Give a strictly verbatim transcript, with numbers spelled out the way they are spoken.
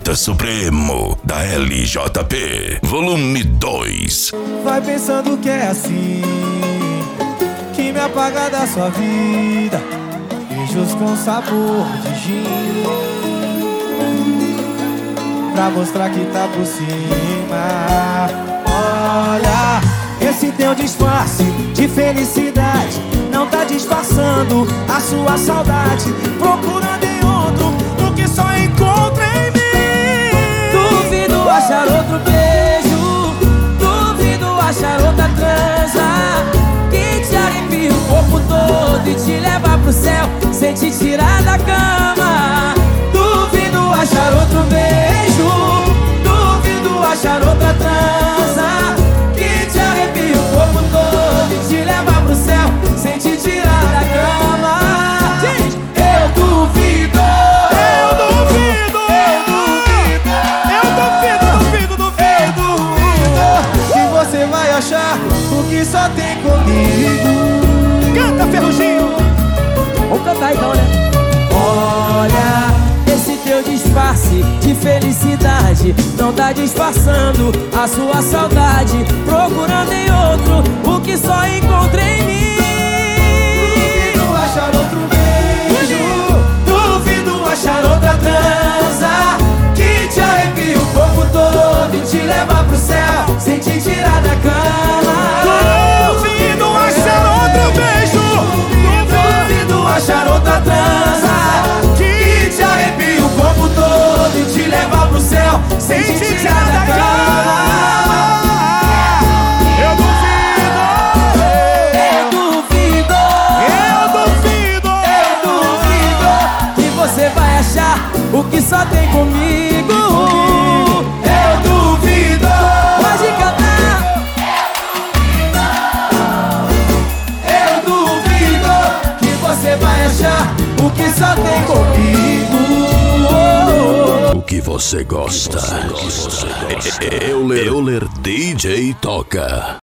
Poeta Supremo da L J P, volume dois. Vai pensando que é assim, que me apaga da sua vida. Beijos com sabor de gin, pra mostrar que tá por cima. Olha, esse teu disfarce de felicidade não tá disfarçando a sua saudade, procurando em outro o que só encontra em mim. Duvido achar outro beijo, duvido achar outra transa que te arrepia o corpo todo e te leva pro céu sem te tirar da cama. Duvido achar outro beijo, duvido achar outra transa que te arrepia o corpo todo e te leva pro céu sem te tirar da cama. Eu duvido, Eu duvido, eu duvido, eu duvido, duvido, duvido que você vai achar o que só tem comigo. Canta, Ferruginho! Vamos cantar então, né? Olha, esse teu disfarce de felicidade não tá disfarçando a sua saudade, procurando em outro o que só encontra em mim. Duvido achar outro beijo, duvido achar outra transa Que te arrepia o corpo todo e te leva pro céu sem te tirar da cama. Duvido achar outro beijo, Duvido achar outra transa que te arrepia o corpo todo e te leva pro céu sem te tirar da cama. Eu duvido, Eu duvido, eu duvido, eu duvido que você vai achar o que só tem comigo. Eu duvido, pode cantar. Eu duvido que você vai achar o que só tem comigo. O que você gosta? Euler, Euler D J toca.